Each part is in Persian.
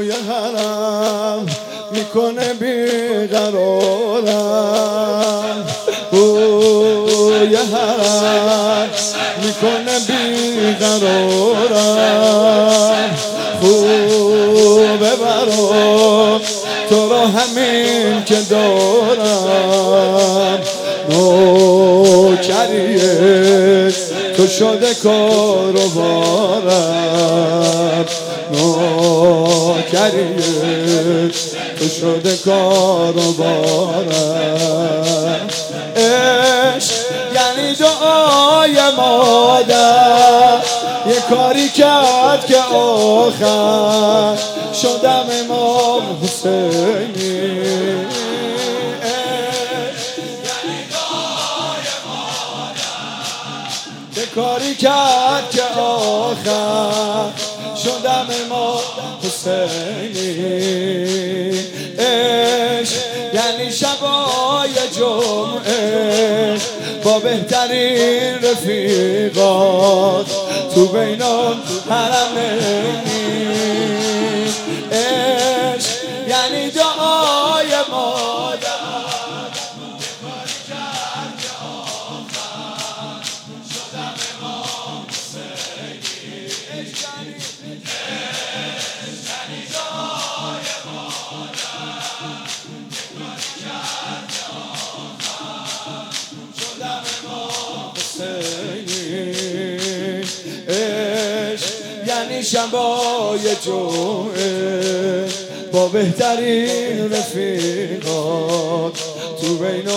یه حرم میکنه بیقرارم، یه حرم میکنه بیقرارم. خوبه برام تو را همین که دارم، نوکریه تو شده کار و بارم، نوکریه تو شده کار و بارم. عشق یعنی دعای مادر، یه کاری کرد که آخر شدم امام حسینی. یه کاری کرد که آخر شدم امام حسینی. عشق یعنی شبای جمعه با بهترین رفیقات تو بین الحرمینی. عشق یعنی دعای مادر، یعنی شبای جمعه با بهترین رفیقات تو بین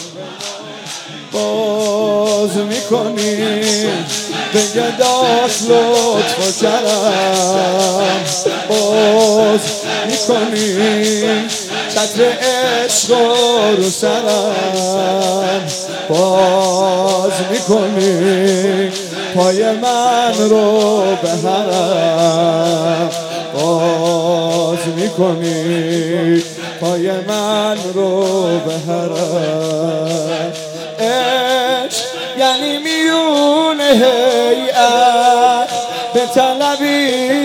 باز میکنی به گداست لطف و کرم، باز میکنی چتر عشق رو سرم، باز میکنی پای من رو به حرم، باز میکنی پای من رو به حرم. عشق یعنی میون هیئت به طلبی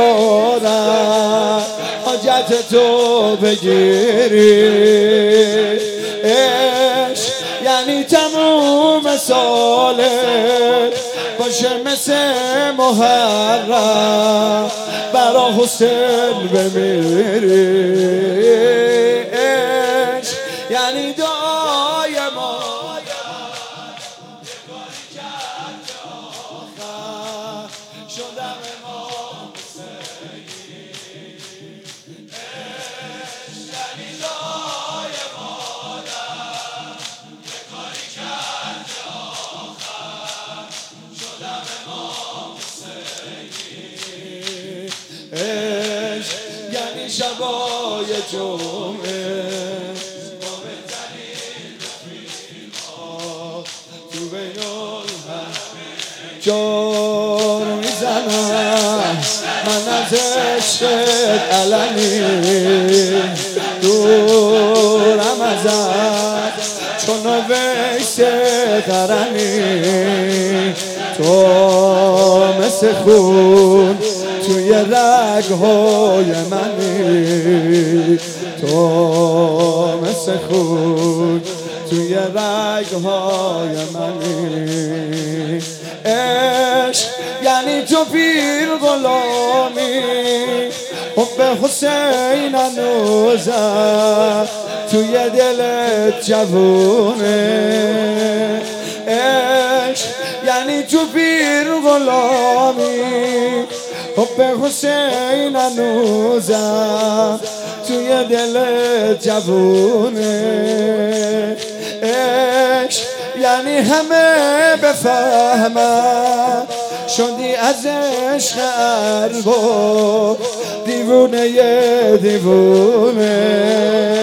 زیارت حاجت تو بگیری. عشق یعنی تموم ساله باشه مثل محرم برا حسین بمیری. عشق یعنی دعای ما شدم امام حسینی. عشق یعنی دعای مادر، یه کاری کرد آخر شدم امام حسینی. عشق یعنی شبای جمعه با بهترین رفیقات تو بین الحرمین جار میزنم من از عشقت علنی، دورم ازت چون ویس قرنی. تو مثل خون توی رگهای منی، تو مثل خون توی رگهای منی. عشق یعنی تو پیر غلامی، حب حسین هنوزم توی دلت جوونه. عشق یعنی تو پیر غلامی، حب حسین هنوزم توی دلت جوونه. عشق یعنی همه بفهمن شدی از عشق ارباب دیوونه دیوونه.